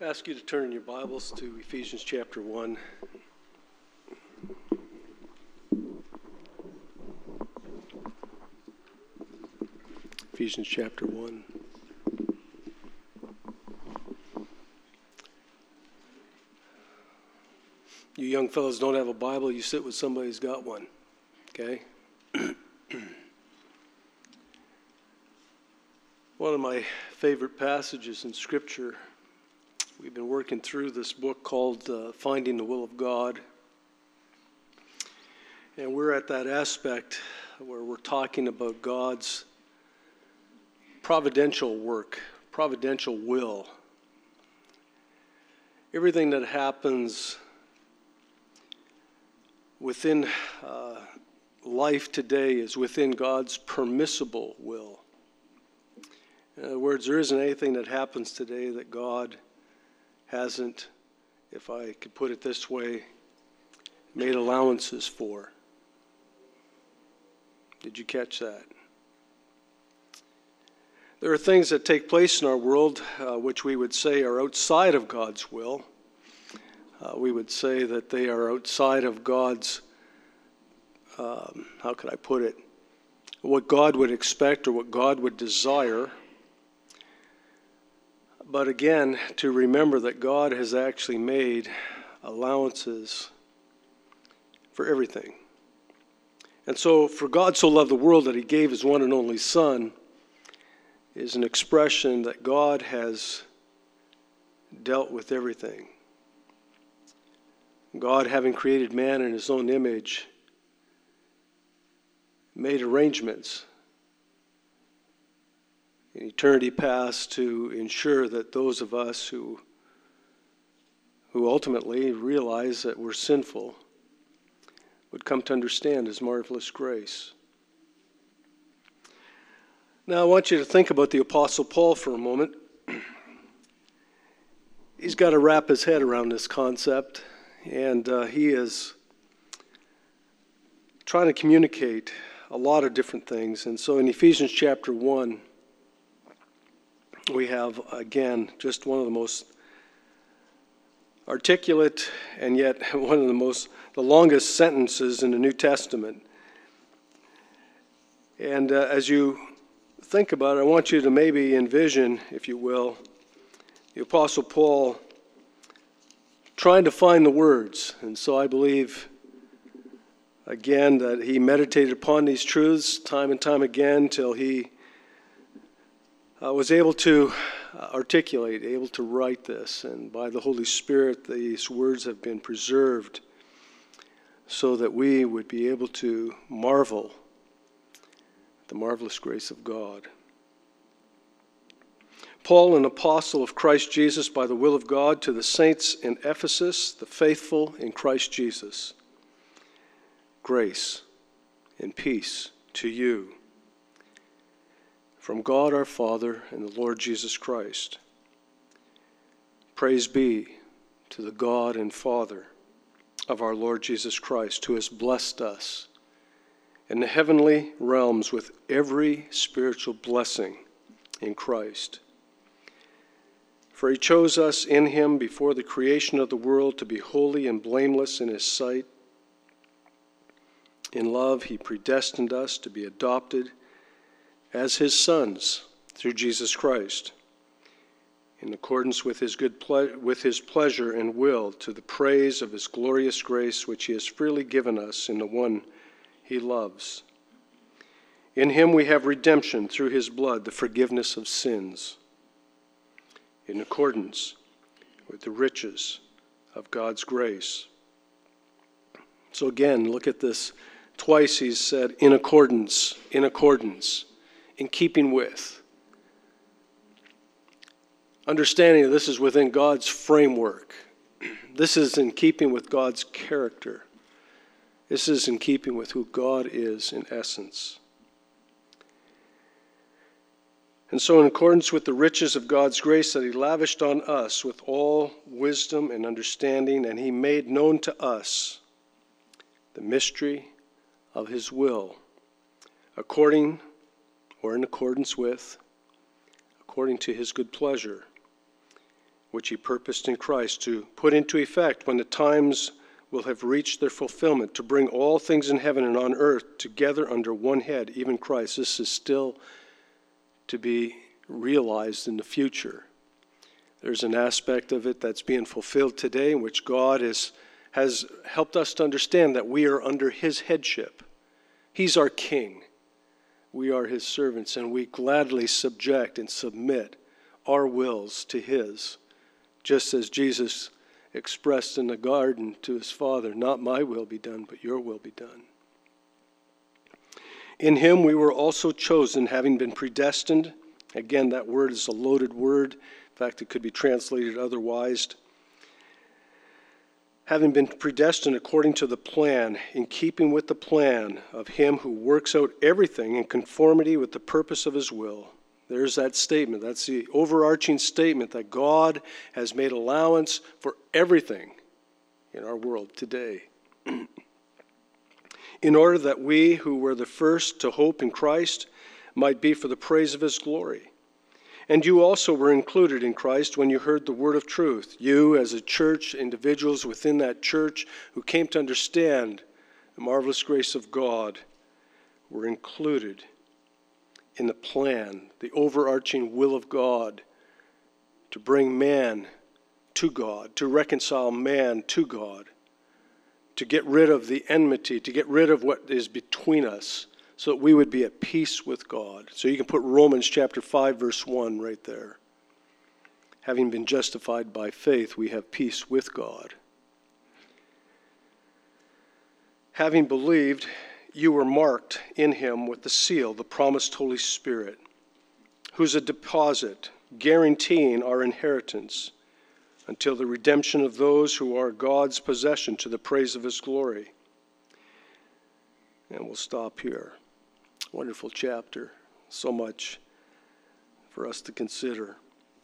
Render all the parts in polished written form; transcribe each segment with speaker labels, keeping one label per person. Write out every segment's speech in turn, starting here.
Speaker 1: I ask you to turn in your Bibles to Ephesians chapter 1. Ephesians chapter 1. You young fellows don't have a Bible, you sit with somebody who's got one, okay? One of my favorite passages in Scripture. We've been working through this book called Finding the Will of God. And we're at that aspect where we're talking about God's providential work, providential will. Everything that happens within life today is within God's permissible will. In other words, there isn't anything that happens today that God hasn't, if I could put it this way, made allowances for. Did you catch that? There are things that take place in our world which we would say are outside of God's will. We would say that they are outside of God's, how could I put it, what God would expect or what God would desire. But again, to remember that God has actually made allowances for everything. And so, for God so loved the world that he gave his one and only Son is an expression that God has dealt with everything. God, having created man in his own image, made arrangements in eternity past to ensure that those of us who ultimately realize that we're sinful would come to understand his marvelous grace. Now I want you to think about the Apostle Paul for a moment. He's got to wrap his head around this concept, and he is trying to communicate a lot of different things. And so in Ephesians chapter 1, we have, again, just one of the most articulate and yet one of the longest sentences in the New Testament. And as you think about it, I want you to maybe envision, if you will, the Apostle Paul trying to find the words. And so I believe, again, that he meditated upon these truths time and time again till he was able to articulate, able to write this. And by the Holy Spirit, these words have been preserved so that we would be able to marvel at the marvelous grace of God. Paul, an apostle of Christ Jesus by the will of God, to the saints in Ephesus, the faithful in Christ Jesus. Grace and peace to you from God our Father and the Lord Jesus Christ. Praise be to the God and Father of our Lord Jesus Christ, who has blessed us in the heavenly realms with every spiritual blessing in Christ. For he chose us in him before the creation of the world to be holy and blameless in his sight. In love he predestined us to be adopted as his sons through Jesus Christ, in accordance with his with his pleasure and will, to the praise of his glorious grace which he has freely given us in the one he loves. In him we have redemption through his blood, the forgiveness of sins, in accordance with the riches of God's grace. So again, look at this. Twice he's said, in accordance, in keeping with. Understanding that this is within God's framework. This is in keeping with God's character. This is in keeping with who God is in essence. And so in accordance with the riches of God's grace that he lavished on us with all wisdom and understanding, and he made known to us the mystery of his will, according or in accordance with, according to his good pleasure, which he purposed in Christ to put into effect when the times will have reached their fulfillment, to bring all things in heaven and on earth together under one head, even Christ. This is still to be realized in the future. There's an aspect of it that's being fulfilled today in which God has helped us to understand that we are under his headship. He's our king. We are his servants, and we gladly subject and submit our wills to his, just as Jesus expressed in the garden to his Father, not my will be done, but your will be done. In him we were also chosen, having been predestined. Again, that word is a loaded word. In fact, it could be translated otherwise. Having been predestined according to the plan, in keeping with the plan of him who works out everything in conformity with the purpose of his will. There's that statement. That's the overarching statement that God has made allowance for everything in our world today. In order that we who were the first to hope in Christ might be for the praise of his glory. And you also were included in Christ when you heard the word of truth. You, as a church, individuals within that church who came to understand the marvelous grace of God, were included in the plan, the overarching will of God, to bring man to God, to reconcile man to God, to get rid of the enmity, to get rid of what is between us, so that we would be at peace with God. So you can put Romans chapter 5, verse 1 right there. Having been justified by faith, we have peace with God. Having believed, you were marked in him with the seal, the promised Holy Spirit, who's a deposit guaranteeing our inheritance until the redemption of those who are God's possession to the praise of his glory. And we'll stop here. Wonderful chapter. So much for us to consider.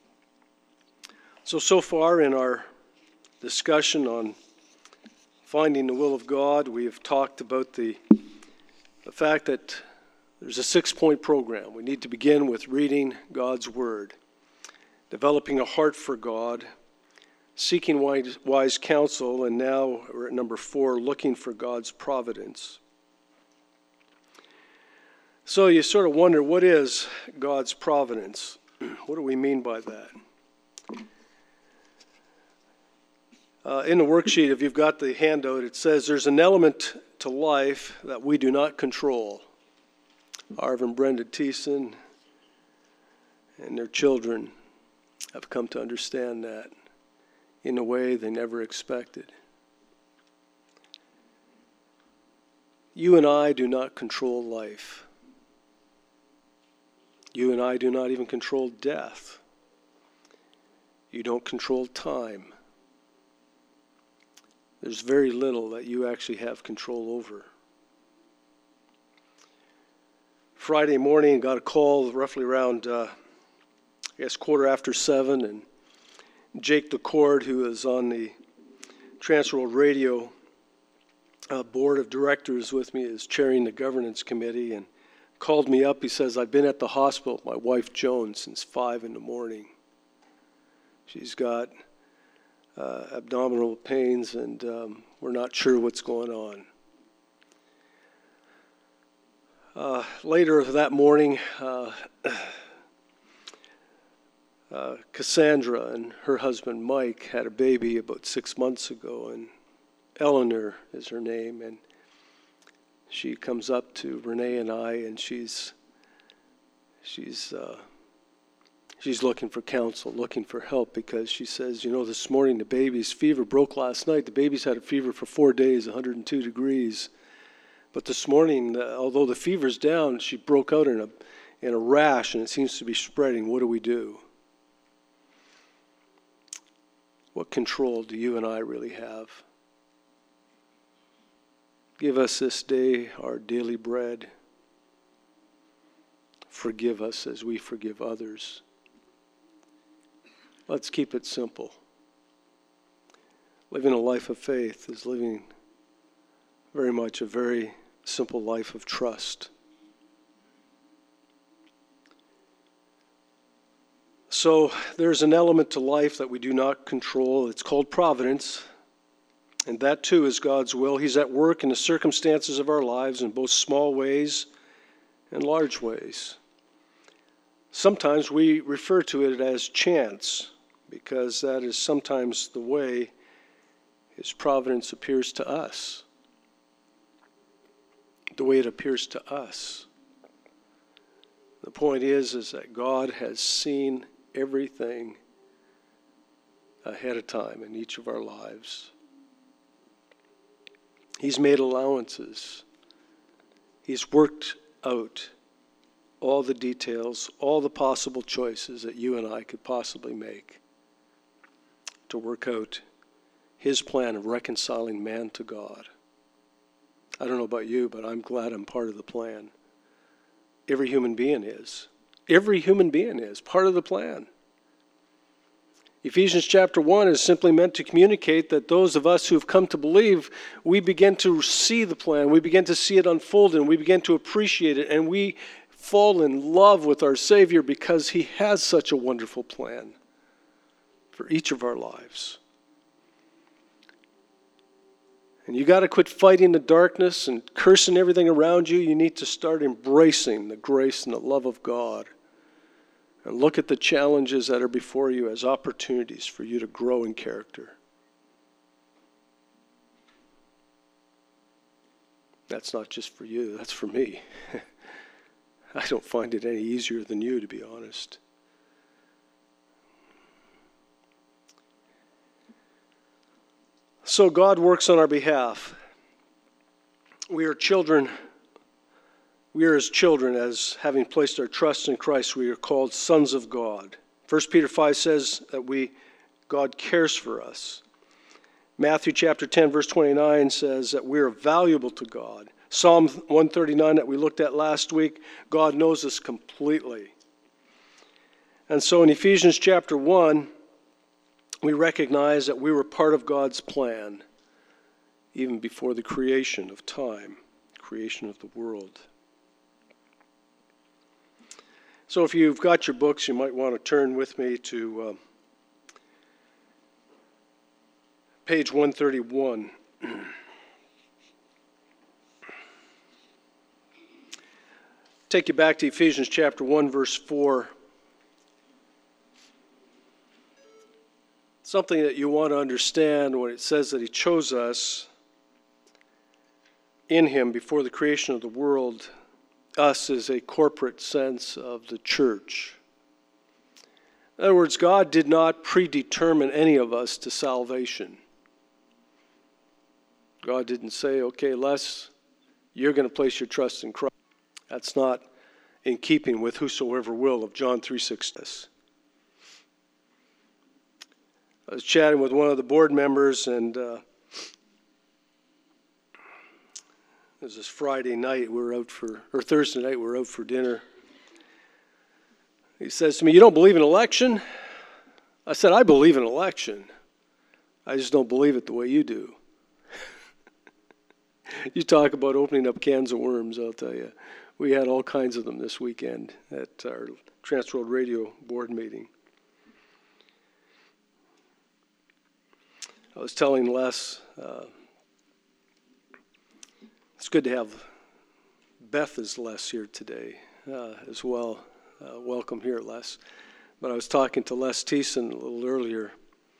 Speaker 1: So far in our discussion on finding the will of God, we have talked about the fact that there's a 6-point program. We need to begin with reading God's Word, developing a heart for God, seeking wise counsel, and now we're at number 4, looking for God's providence. So you sort of wonder, what is God's providence? What do we mean by that? In the worksheet, if you've got the handout, it says there's an element to life that we do not control. Harv and Brenda Thiessen and their children have come to understand that in a way they never expected. You and I do not control life. You and I do not even control death. You don't control time. There's very little that you actually have control over. Friday morning, got a call roughly around, 7:15, and Jake DeCord, who is on the Transworld Radio board of directors with me, is chairing the governance committee, and called me up. He says, I've been at the hospital with my wife Joan since 5 a.m. She's got abdominal pains, and we're not sure what's going on. Later that morning, Cassandra and her husband Mike had a baby about 6 months ago, and Eleanor is her name, and she comes up to Renee and I, and she's looking for counsel, looking for help, because she says, this morning the baby's fever broke last night. The baby's had a fever for 4 days, 102 degrees. But this morning, although the fever's down, she broke out in a rash, and it seems to be spreading. What do we do? What control do you and I really have? Give us this day our daily bread. Forgive us as we forgive others. Let's keep it simple. Living a life of faith is living very much a very simple life of trust. So there's an element to life that we do not control. It's called providence. And that too is God's will. He's at work in the circumstances of our lives in both small ways and large ways. Sometimes we refer to it as chance, because that is sometimes the way His providence appears to us. The way it appears to us. The point is that God has seen everything ahead of time in each of our lives. He's made allowances. He's worked out all the details, all the possible choices that you and I could possibly make to work out His plan of reconciling man to God. I don't know about you, but I'm glad I'm part of the plan. Every human being is. Every human being is part of the plan. Ephesians chapter 1 is simply meant to communicate that those of us who have come to believe, we begin to see the plan, we begin to see it unfold, and we begin to appreciate it, and we fall in love with our Savior because He has such a wonderful plan for each of our lives. And you got to quit fighting the darkness and cursing everything around you. You need to start embracing the grace and the love of God. And look at the challenges that are before you as opportunities for you to grow in character. That's not just for you, that's for me. I don't find it any easier than you, to be honest. So God works on our behalf. We are children. We are as children, as having placed our trust in Christ, we are called sons of God. 1 Peter 5 says that God cares for us. Matthew chapter 10, verse 29 says that we are valuable to God. Psalm 139 that we looked at last week, God knows us completely. And so in Ephesians chapter 1, we recognize that we were part of God's plan even before the creation of time, creation of the world. So if you've got your books, you might want to turn with me to page 131. Take you back to Ephesians chapter 1, verse 4. Something that you want to understand when it says that He chose us in Him before the creation of the world. Us is a corporate sense of the church. In other words, God did not predetermine any of us to salvation. God didn't say, okay, Les, you're going to place your trust in Christ. That's not in keeping with whosoever will of John 3:6. I was chatting with one of the board members, and it was this Friday night, Thursday night, we were out for dinner. He says to me, "You don't believe in election?" I said, "I believe in election. I just don't believe it the way you do." You talk about opening up cans of worms, I'll tell you. We had all kinds of them this weekend at our Transworld Radio board meeting. I was telling Les, it's good to have Beth as Les here today as well. Welcome here, Les. But I was talking to Les Thiessen a little earlier,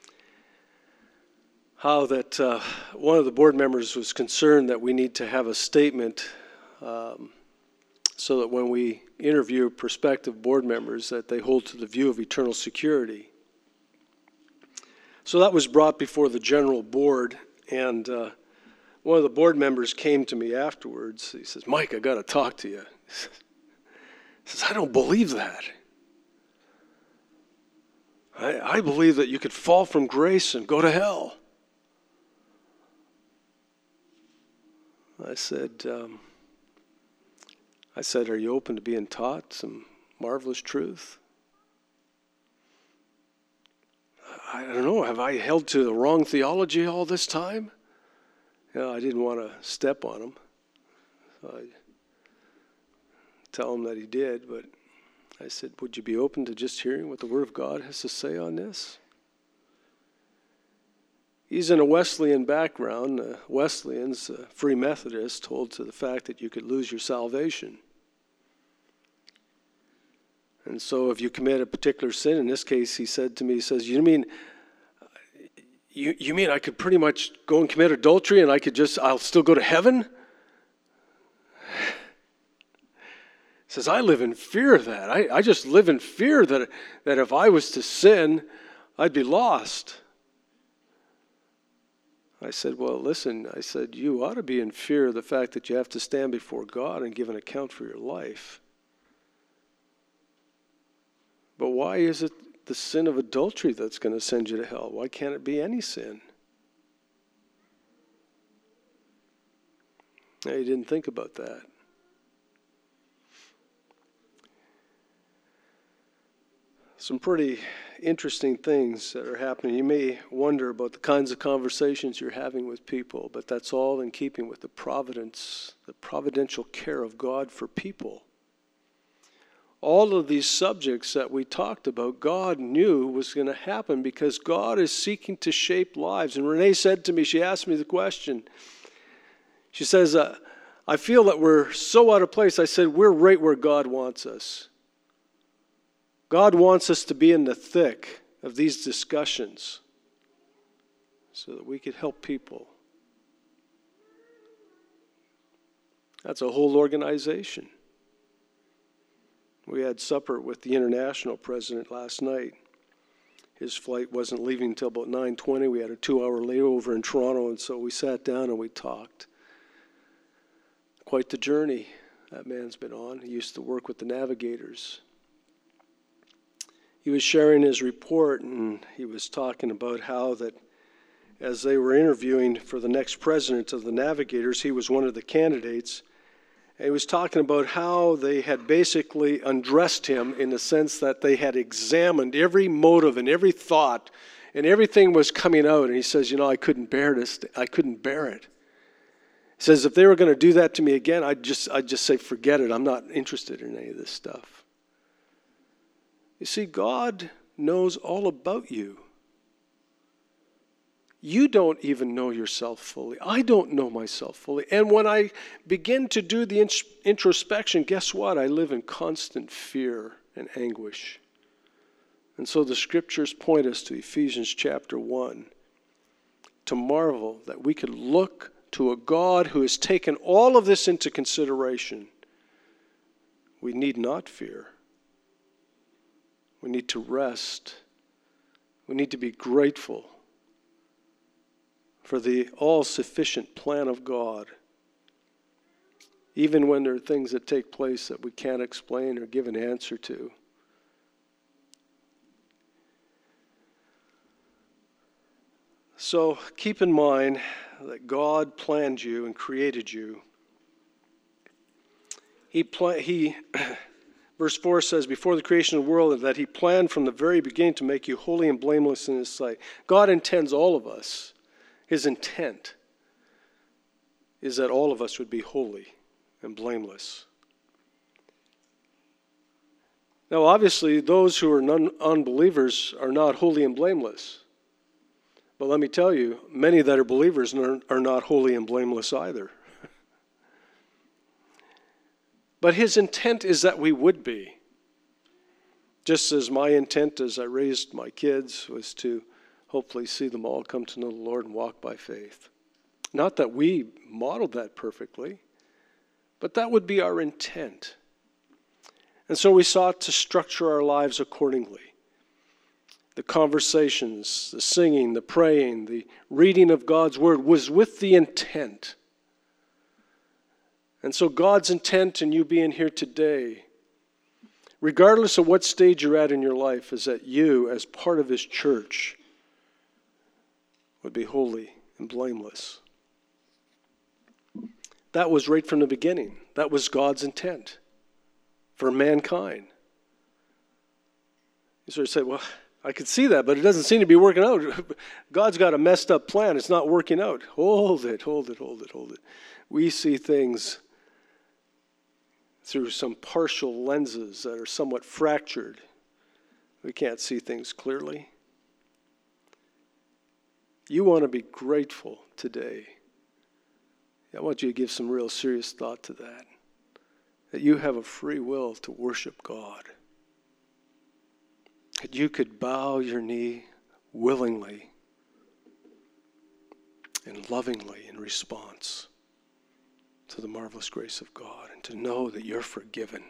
Speaker 1: how that one of the board members was concerned that we need to have a statement so that when we interview prospective board members that they hold to the view of eternal security. So that was brought before the general board, and one of the board members came to me afterwards. He says, "Mike, I got to talk to you." He says, "I don't believe that. I believe that you could fall from grace and go to hell." I said, "Are you open to being taught some marvelous truth?" I don't know, have I held to the wrong theology all this time? I didn't want to step on him. So I tell him that he did, but I said, would you be open to just hearing what the Word of God has to say on this? He's in a Wesleyan background. Wesleyans, Free Methodists, hold to the fact that you could lose your salvation. And so if you commit a particular sin, in this case, he said to me, he says, you mean I could pretty much go and commit adultery and I'll still go to heaven? He says, I live in fear of that. I just live in fear that if I was to sin, I'd be lost. I said, well, listen, I said, you ought to be in fear of the fact that you have to stand before God and give an account for your life. But why is it the sin of adultery that's going to send you to hell? Why can't it be any sin? Now, you didn't think about that. Some pretty interesting things that are happening. You may wonder about the kinds of conversations you're having with people, but that's all in keeping with the providential care of God for people. All of these subjects that we talked about, God knew was going to happen because God is seeking to shape lives. And Renee said to me, she asked me the question, she says, I feel that we're so out of place. I said, we're right where God wants us. God wants us to be in the thick of these discussions so that we could help people. That's a whole organization. We had supper with the international president last night. His flight wasn't leaving until about 9:20. We had a 2-hour layover in Toronto, and so we sat down and we talked. Quite the journey that man's been on. He used to work with the Navigators. He was sharing his report, and he was talking about how that as they were interviewing for the next president of the Navigators, he was one of the candidates. And he was talking about how they had basically undressed him in the sense that they had examined every motive and every thought, and everything was coming out. And he says, I couldn't bear this. I couldn't bear it. He says, if they were going to do that to me again, I'd just say, forget it. I'm not interested in any of this stuff. You see, God knows all about you. You don't even know yourself fully. I don't know myself fully. And when I begin to do the introspection, guess what? I live in constant fear and anguish. And so the scriptures point us to Ephesians chapter 1, to marvel that we could look to a God who has taken all of this into consideration. We need not fear. We need to rest. We need to be grateful for the all-sufficient plan of God, even when there are things that take place that we can't explain or give an answer to. So keep in mind that God planned you and created you. Verse 4 says, before the creation of the world, that he planned from the very beginning to make you holy and blameless in his sight. God intends all of us. His intent is that all of us would be holy and blameless. Now, obviously, those who are unbelievers are not holy and blameless. But let me tell you, many that are believers are not holy and blameless either. But his intent is that we would be. Just as my intent as I raised my kids was to hopefully see them all come to know the Lord and walk by faith. Not that we modeled that perfectly, but that would be our intent. And so we sought to structure our lives accordingly. The conversations, the singing, the praying, the reading of God's word was with the intent. And so God's intent in you being here today, regardless of what stage you're at in your life, is that you, as part of his church, would be holy and blameless. That was right from the beginning. That was God's intent for mankind. You sort of say, well, I could see that, but it doesn't seem to be working out. God's got a messed up plan. It's not working out. Hold it. We see things through some partial lenses that are somewhat fractured. We can't see things clearly. You want to be grateful today. I want you to give some real serious thought to that. That you have a free will to worship God. That you could bow your knee willingly and lovingly in response to the marvelous grace of God, and to know that you're forgiven.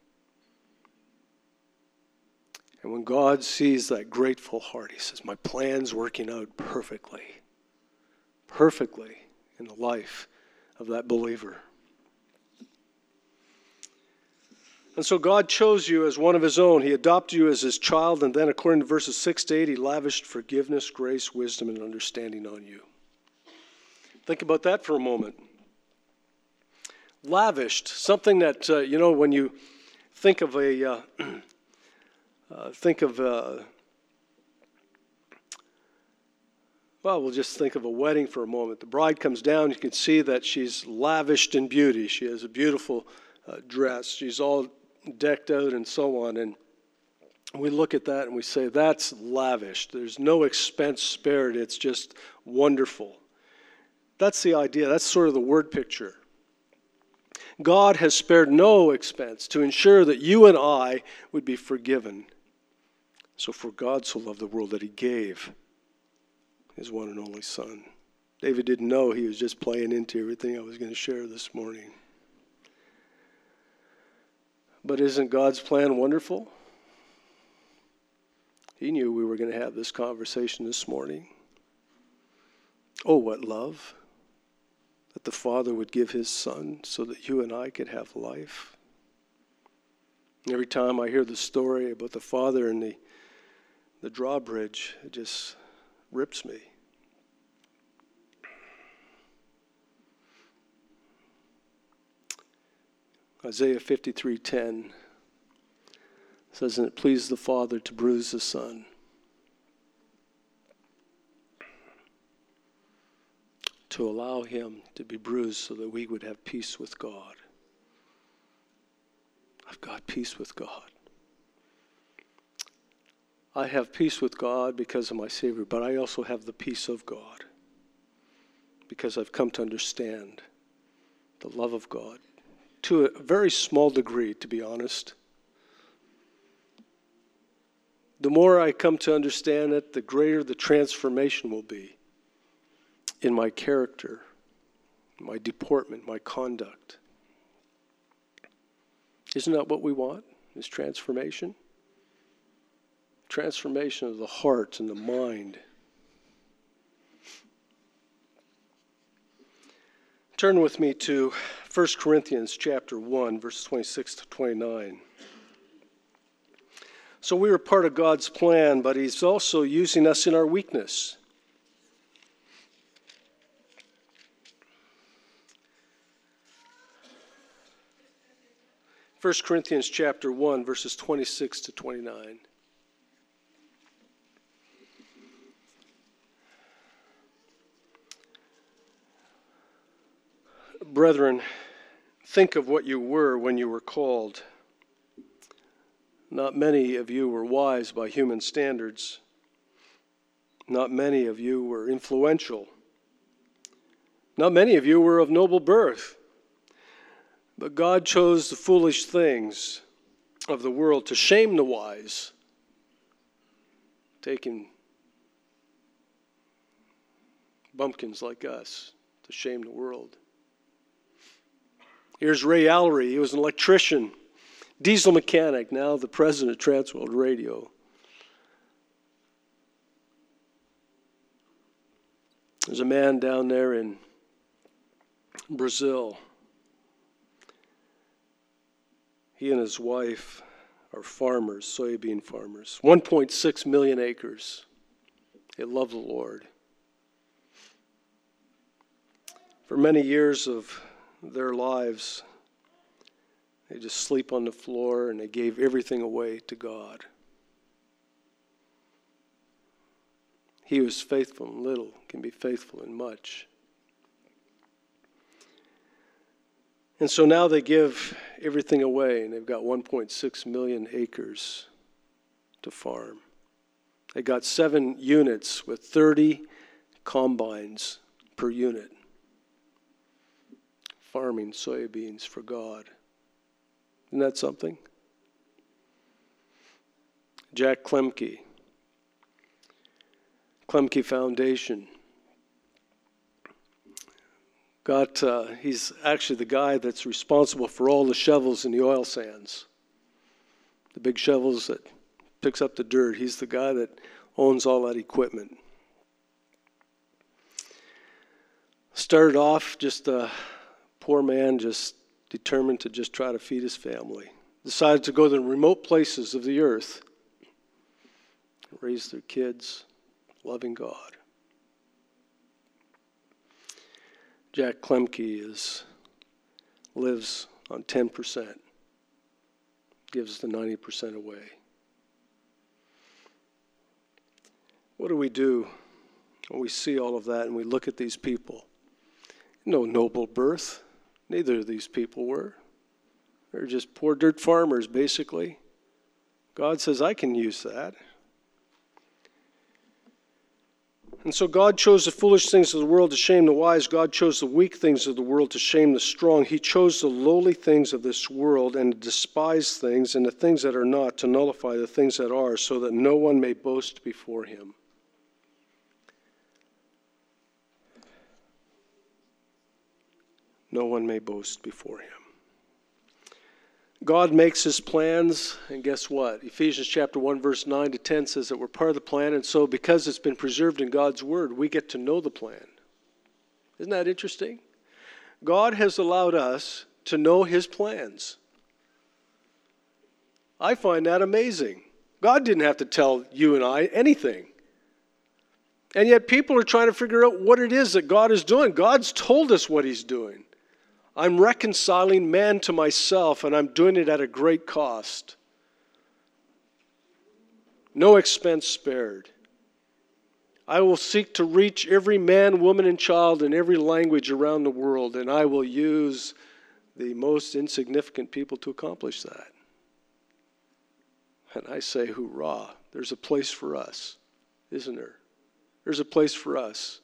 Speaker 1: And when God sees that grateful heart, he says, my plan's working out perfectly in the life of that believer. And so God chose you as one of his own. He adopted you as his child, and then according to verses 6 to 8, he lavished forgiveness, grace, wisdom, and understanding on you. Think about that for a moment. Lavished, something that, when you think of we'll just think of a wedding for a moment. The bride comes down, you can see that she's lavished in beauty. She has a beautiful dress. She's all decked out and so on. And we look at that and we say, that's lavished. There's no expense spared. It's just wonderful. That's the idea. That's sort of the word picture. God has spared no expense to ensure that you and I would be forgiven. So for God so loved the world that he gave his one and only Son. David didn't know he was just playing into everything I was going to share this morning. But isn't God's plan wonderful? He knew we were going to have this conversation this morning. Oh, what love that the Father would give his Son so that you and I could have life. Every time I hear the story about the Father and the drawbridge, it just rips me. Isaiah 53:10 says, and it pleased the Father to bruise the Son, to allow him to be bruised so that we would have peace with God. I've got peace with God. I have peace with God because of my Savior, but I also have the peace of God because I've come to understand the love of God to a very small degree, to be honest. The more I come to understand it, the greater the transformation will be in my character, my deportment, my conduct. Isn't that what we want? Is transformation? Transformation of the heart and the mind. Turn with me to 1 Corinthians chapter 1, verses 26 to 29. So we are part of God's plan, but he's also using us in our weakness. 1 Corinthians chapter 1, verses 26 to 29. Brethren, think of what you were when you were called. Not many of you were wise by human standards. Not many of you were influential. Not many of you were of noble birth. But God chose the foolish things of the world to shame the wise, taking bumpkins like us to shame the world. Here's Ray Allery. He was an electrician, diesel mechanic, now the president of Transworld Radio. There's a man down there in Brazil. He and his wife are farmers, soybean farmers. 1.6 million acres. They love the Lord. For many years of their lives, they just sleep on the floor and they gave everything away to God. He who is faithful in little can be faithful in much. And so now they give everything away, and they've got 1.6 million acres to farm. They got 7 units with 30 combines per unit, farming soybeans for God. Isn't that something? Jack Klemke Foundation. He's actually the guy that's responsible for all the shovels in the oil sands. The big shovels that picks up the dirt. He's the guy that owns all that equipment. Started off just a poor man, just determined to just try to feed his family. Decided to go to the remote places of the earth, raise their kids, loving God. Jack Klemke lives on 10%, gives the 90% away. What do we do when we see all of that and we look at these people? No noble birth. Neither of these people were. They're just poor dirt farmers, basically. God says, I can use that. And so God chose the foolish things of the world to shame the wise. God chose the weak things of the world to shame the strong. He chose the lowly things of this world and the despised things and the things that are not to nullify the things that are, so that no one may boast before him. No one may boast before him. God makes his plans, and guess what? Ephesians chapter 1, verse 9 to 10 says that we're part of the plan, and so because it's been preserved in God's word, we get to know the plan. Isn't that interesting? God has allowed us to know his plans. I find that amazing. God didn't have to tell you and I anything. And yet people are trying to figure out what it is that God is doing. God's told us what he's doing. I'm reconciling man to myself, and I'm doing it at a great cost. No expense spared. I will seek to reach every man, woman, and child in every language around the world, and I will use the most insignificant people to accomplish that. And I say, hoorah, there's a place for us, isn't there? There's a place for us.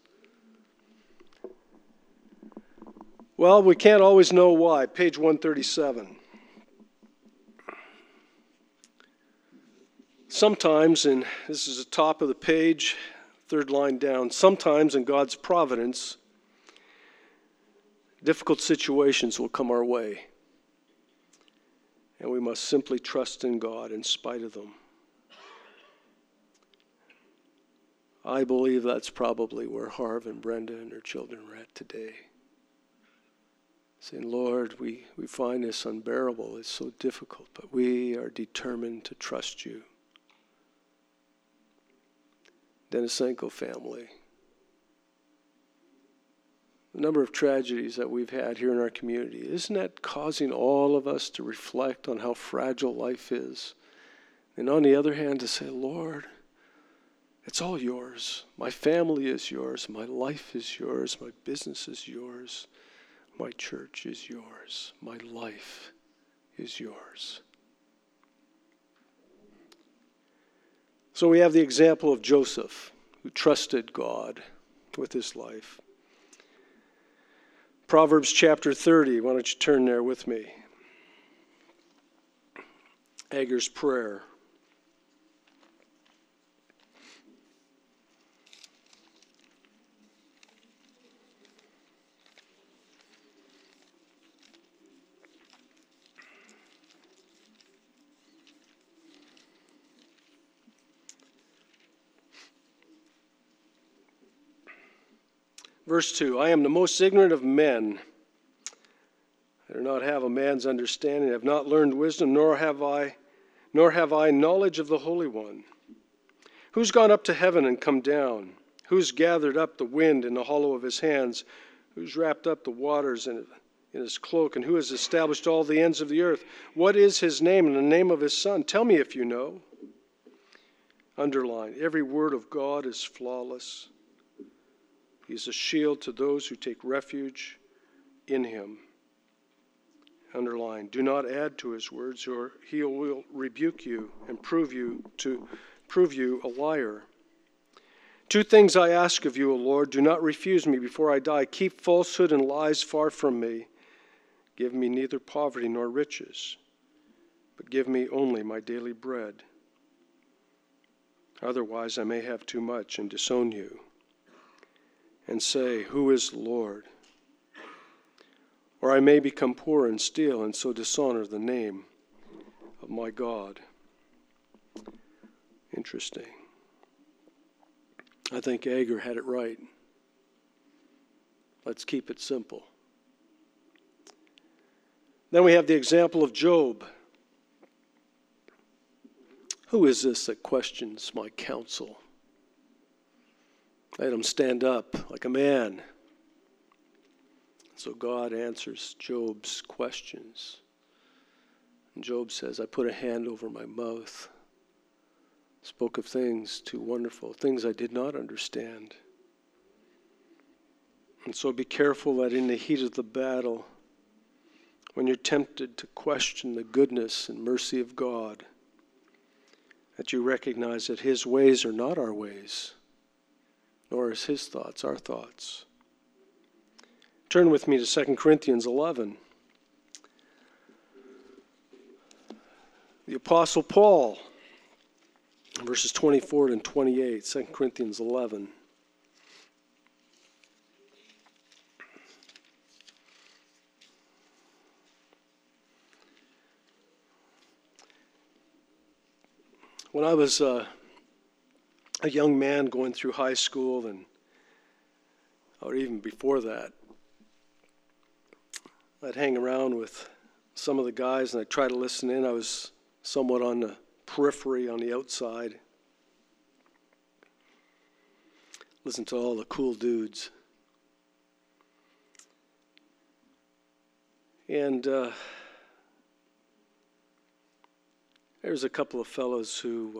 Speaker 1: Well, we can't always know why. Page 137. Sometimes, and this is the top of the page, third line down, sometimes in God's providence, difficult situations will come our way. And we must simply trust in God in spite of them. I believe that's probably where Harv and Brenda and their children are at today. Saying, Lord, we find this unbearable. It's so difficult, but we are determined to trust you. Denisenko family. The number of tragedies that we've had here in our community, isn't that causing all of us to reflect on how fragile life is? And on the other hand, to say, Lord, it's all yours. My family is yours. My life is yours. My business is yours. My church is yours. My life is yours. So we have the example of Joseph, who trusted God with his life. Proverbs chapter 30, why don't you turn there with me? Agar's prayer. Verse 2, I am the most ignorant of men. I do not have a man's understanding. I have not learned wisdom, nor have I knowledge of the Holy One. Who's gone up to heaven and come down? Who's gathered up the wind in the hollow of his hands? Who's wrapped up the waters in his cloak? And who has established all the ends of the earth? What is his name and the name of his son? Tell me if you know. Underline, every word of God is flawless. He is a shield to those who take refuge in him. underline, do not add to his words, or he will rebuke you and prove you a liar. 2 things I ask of you, O Lord. Do not refuse me before I die. Keep falsehood and lies far from me. Give me neither poverty nor riches, but give me only my daily bread. Otherwise I may have too much and disown you and say, who is the Lord? Or I may become poor and steal and so dishonor the name of my God. Interesting. I think Agur had it right. Let's keep it simple. Then we have the example of Job. Who is this that questions my counsel? Let him stand up like a man. So God answers Job's questions. And Job says, I put a hand over my mouth, spoke of things too wonderful, things I did not understand. And so be careful that in the heat of the battle, when you're tempted to question the goodness and mercy of God, that you recognize that his ways are not our ways, nor is his thoughts our thoughts. Turn with me to 2 Corinthians 11. The Apostle Paul, verses 24 and 28, 2 Corinthians 11. When I was a young man going through high school, or even before that, I'd hang around with some of the guys and I'd try to listen in. I was somewhat on the periphery, on the outside. Listen to all the cool dudes. And there's a couple of fellows who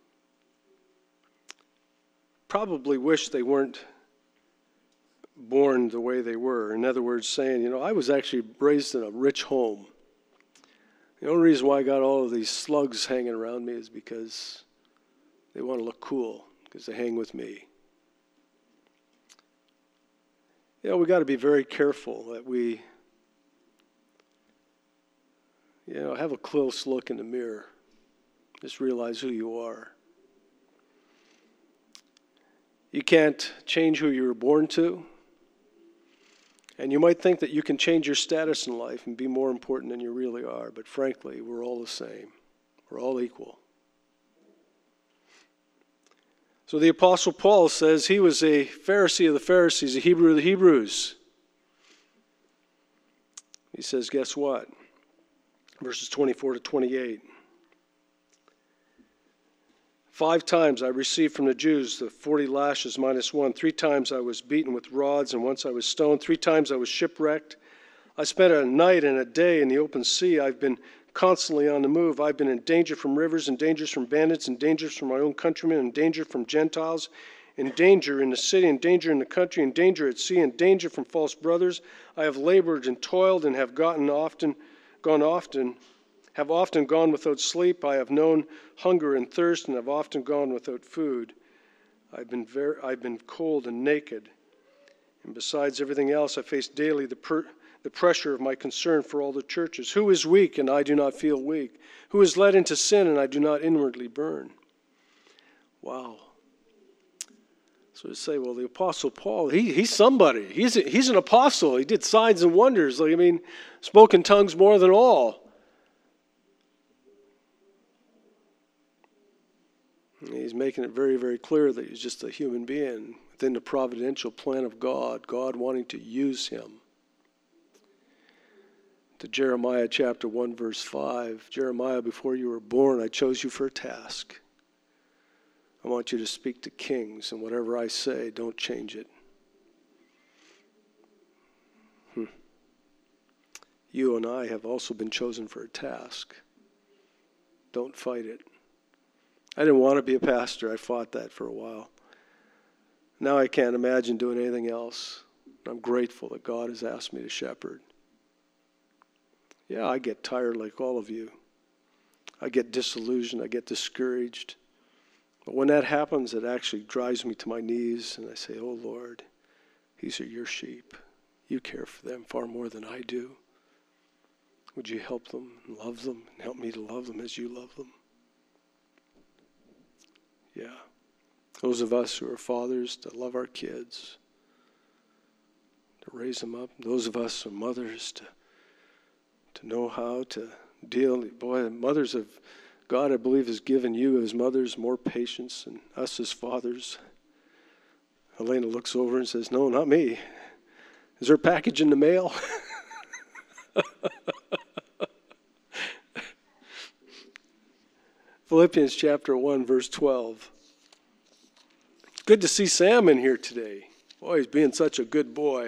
Speaker 1: probably wish they weren't born the way they were. In other words, saying, I was actually raised in a rich home. The only reason why I got all of these slugs hanging around me is because they want to look cool, because they hang with me. We got to be very careful that we, have a close look in the mirror. Just realize who you are. You can't change who you were born to. And you might think that you can change your status in life and be more important than you really are. But frankly, we're all the same. We're all equal. So the Apostle Paul says he was a Pharisee of the Pharisees, a Hebrew of the Hebrews. He says, guess what? Verses 24 to 28. 5 times I received from the Jews the 40 lashes minus 1. 3 times I was beaten with rods, and once I was stoned. 3 times I was shipwrecked. I spent a night and a day in the open sea. I've been constantly on the move. I've been in danger from rivers, in dangers from bandits, in dangers from my own countrymen, in danger from Gentiles, in danger in the city, in danger in the country, in danger at sea, in danger from false brothers. I have labored and toiled and have often gone without sleep. I have known hunger and thirst, and have often gone without food. I've been cold and naked. And besides everything else, I face daily the pressure of my concern for all the churches. Who is weak, and I do not feel weak? Who is led into sin, and I do not inwardly burn? Wow. So to say, well, the Apostle Paul, he's somebody. He's an apostle. He did signs and wonders. Spoke in tongues more than all. He's making it very, very clear that he's just a human being within the providential plan of God, God wanting to use him. To Jeremiah chapter 1, verse 5, Jeremiah, before you were born, I chose you for a task. I want you to speak to kings, and whatever I say, don't change it. You and I have also been chosen for a task. Don't fight it. I didn't want to be a pastor. I fought that for a while. Now I can't imagine doing anything else. I'm grateful that God has asked me to shepherd. Yeah, I get tired like all of you. I get disillusioned. I get discouraged. But when that happens, it actually drives me to my knees, and I say, oh, Lord, these are your sheep. You care for them far more than I do. Would you help them and love them and help me to love them as you love them? Yeah. Those of us who are fathers, to love our kids, to raise them up. Those of us who are mothers, to know how to deal. Boy, mothers of God, I believe, has given you as mothers more patience than us as fathers. Elena looks over and says, no, not me. Is there a package in the mail? Philippians chapter 1, verse 12. It's good to see Sam in here today. Boy, he's being such a good boy.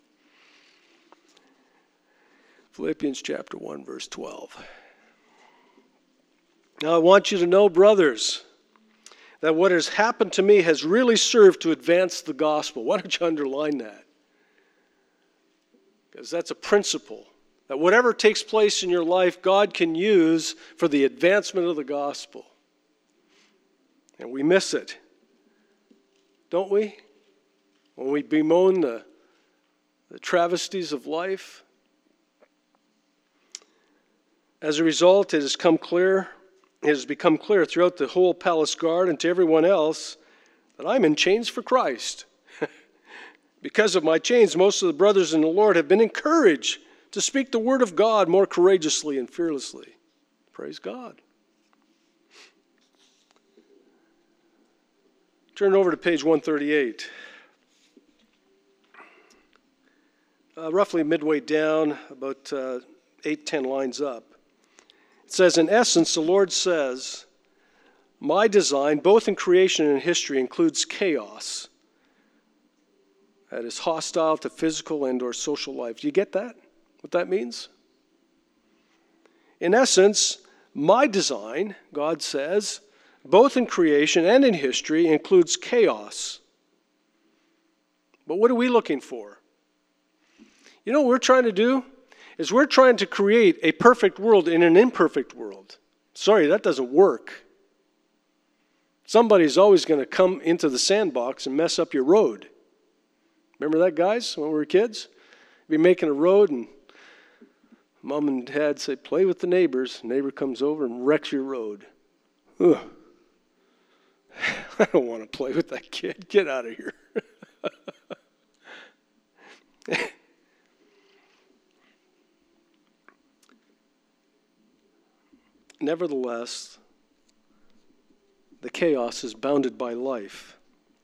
Speaker 1: Philippians chapter 1, verse 12. Now I want you to know, brothers, that what has happened to me has really served to advance the gospel. Why don't you underline that? Because that's a principle. That whatever takes place in your life, God can use for the advancement of the gospel. And we miss it, don't we? When we bemoan the travesties of life. As a result, it has become clear throughout the whole palace guard and to everyone else that I'm in chains for Christ. Because of my chains, most of the brothers in the Lord have been encouraged to speak the word of God more courageously and fearlessly. Praise God. Turn over to page 138. Roughly midway down, about 8-10 lines up. It says, in essence, the Lord says, my design, both in creation and history, includes chaos that is hostile to physical and or social life. Do you get that? What that means? In essence, my design, God says, both in creation and in history, includes chaos. But what are we looking for? You know what we're trying to do? Is we're trying to create a perfect world in an imperfect world. Sorry, that doesn't work. Somebody's always going to come into the sandbox and mess up your road. Remember that, guys, when we were kids? You'd be making a road and Mom and Dad say, play with the neighbors. The neighbor comes over and wrecks your road. Ugh. I don't want to play with that kid. Get out of here. Nevertheless, the chaos is bounded by life.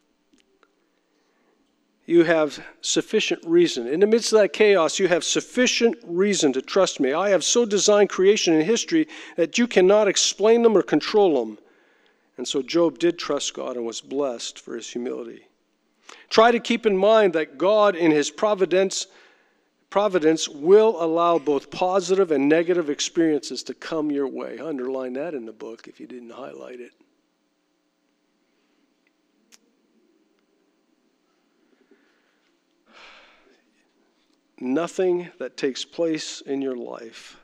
Speaker 1: You have sufficient reason. In the midst of that chaos, you have sufficient reason to trust me. I have so designed creation and history that you cannot explain them or control them. And so Job did trust God and was blessed for his humility. Try to keep in mind that God in his providence will allow both positive and negative experiences to come your way. Underline that in the book if you didn't highlight it. Nothing that takes place in your life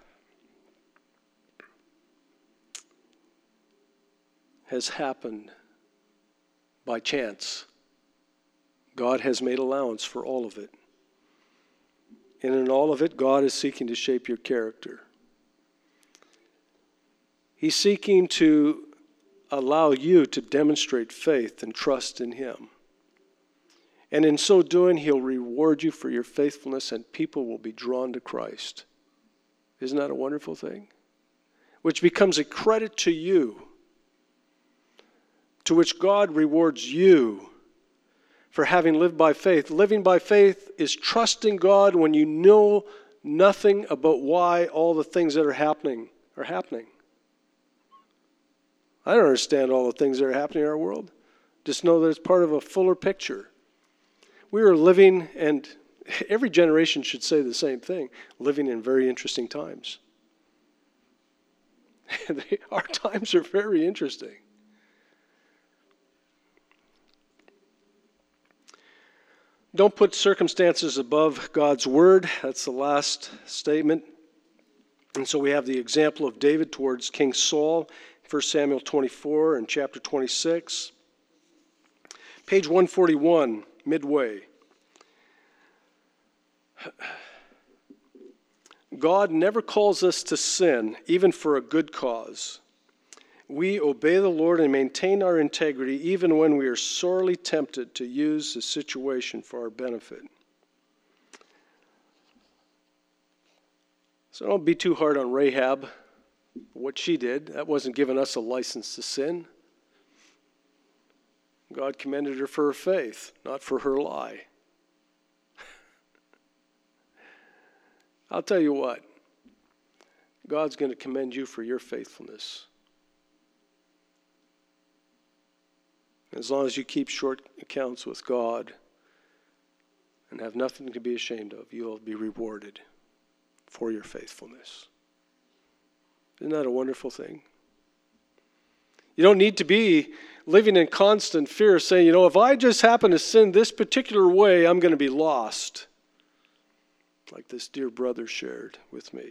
Speaker 1: has happened by chance. God has made allowance for all of it. And in all of it, God is seeking to shape your character. He's seeking to allow you to demonstrate faith and trust in Him. And in so doing, He'll reward you for your faithfulness, and people will be drawn to Christ. Isn't that a wonderful thing? Which becomes a credit to you, to which God rewards you for having lived by faith. Living by faith is trusting God when you know nothing about why all the things that are happening are happening. I don't understand all the things that are happening in our world. Just know that it's part of a fuller picture. We are living, and every generation should say the same thing, living in very interesting times. Our times are very interesting. Don't put circumstances above God's word. That's the last statement. And so we have the example of David towards King Saul, 1 Samuel 24 and chapter 26. Page 141, midway. God never calls us to sin, even for a good cause. We obey the Lord and maintain our integrity even when we are sorely tempted to use the situation for our benefit. So don't be too hard on Rahab for what she did. That wasn't giving us a license to sin. God commended her for her faith, not for her lie. I'll tell you what, God's going to commend you for your faithfulness. As long as you keep short accounts with God and have nothing to be ashamed of, you'll be rewarded for your faithfulness. Isn't that a wonderful thing? You don't need to be living in constant fear saying, if I just happen to sin this particular way, I'm going to be lost. Like this dear brother shared with me.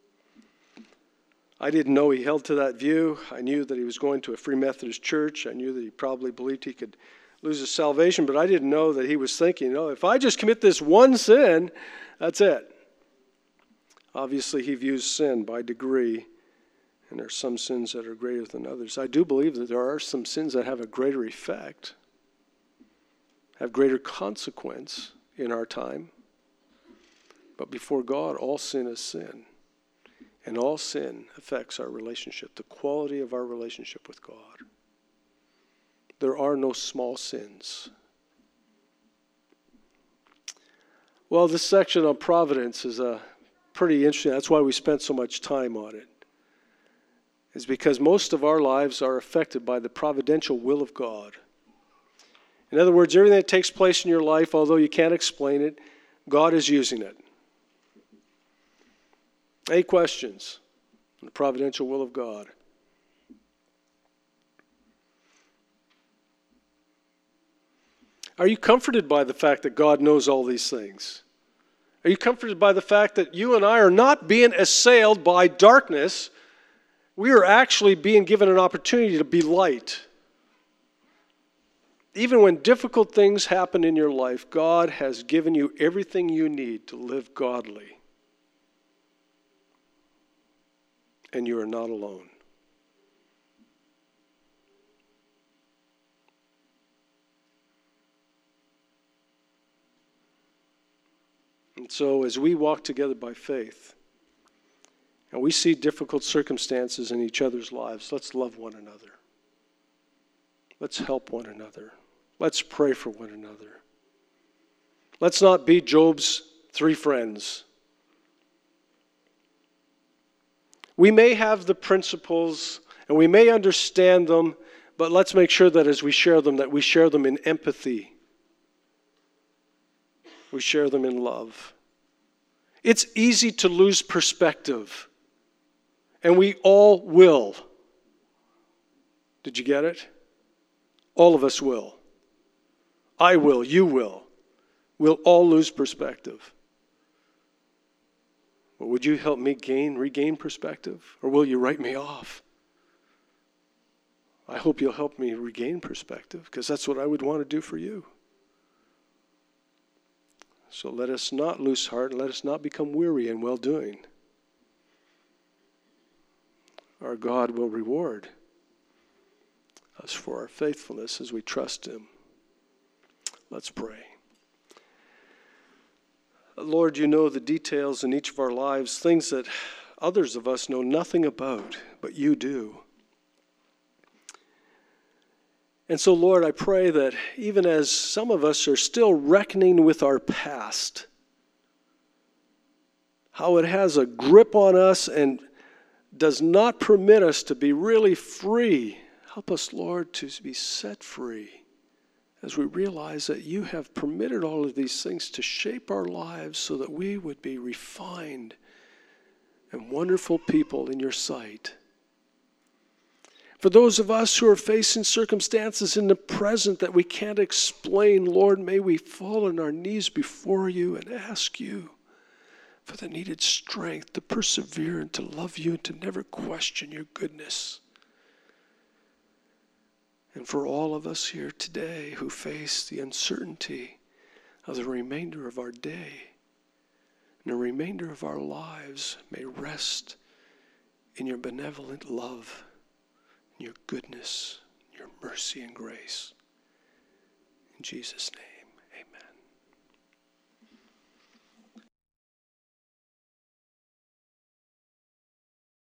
Speaker 1: I didn't know he held to that view. I knew that he was going to a Free Methodist church. I knew that he probably believed he could lose his salvation, but I didn't know that he was thinking, if I just commit this one sin, that's it. Obviously, he views sin by degree, and there are some sins that are greater than others. I do believe that there are some sins that have a greater effect, have greater consequence in our time. But before God, all sin is sin. And all sin affects our relationship, the quality of our relationship with God. There are no small sins. Well, this section on providence is pretty interesting. That's why we spent so much time on it. It's because most of our lives are affected by the providential will of God. In other words, everything that takes place in your life, although you can't explain it, God is using it. 8 questions on the providential will of God. Are you comforted by the fact that God knows all these things? Are you comforted by the fact that you and I are not being assailed by darkness? We are actually being given an opportunity to be light. Even when difficult things happen in your life, God has given you everything you need to live godly. And you are not alone. And so as we walk together by faith, and we see difficult circumstances in each other's lives, let's love one another. Let's help one another. Let's pray for one another. Let's not be Job's 3 friends. We may have the principles and we may understand them, but let's make sure that as we share them, that we share them in empathy. We share them in love. It's easy to lose perspective, and we all will. Did you get it? All of us will. I will, you will. We'll all lose perspective. But would you help me regain perspective? Or will you write me off? I hope you'll help me regain perspective, because that's what I would want to do for you. So let us not lose heart, and let us not become weary in well-doing. Our God will reward us for our faithfulness as we trust Him. Let's pray. Lord, you know the details in each of our lives, things that others of us know nothing about, but you do. And so, Lord, I pray that even as some of us are still reckoning with our past, how it has a grip on us and does not permit us to be really free, help us, Lord, to be set free as we realize that you have permitted all of these things to shape our lives so that we would be refined and wonderful people in your sight. For those of us who are facing circumstances in the present that we can't explain, Lord, may we fall on our knees before you and ask you for the needed strength to persevere and to love you and to never question your goodness. And for all of us here today who face the uncertainty of the remainder of our day and the remainder of our lives, may rest in your benevolent love, in your goodness, your mercy and grace. In Jesus' name.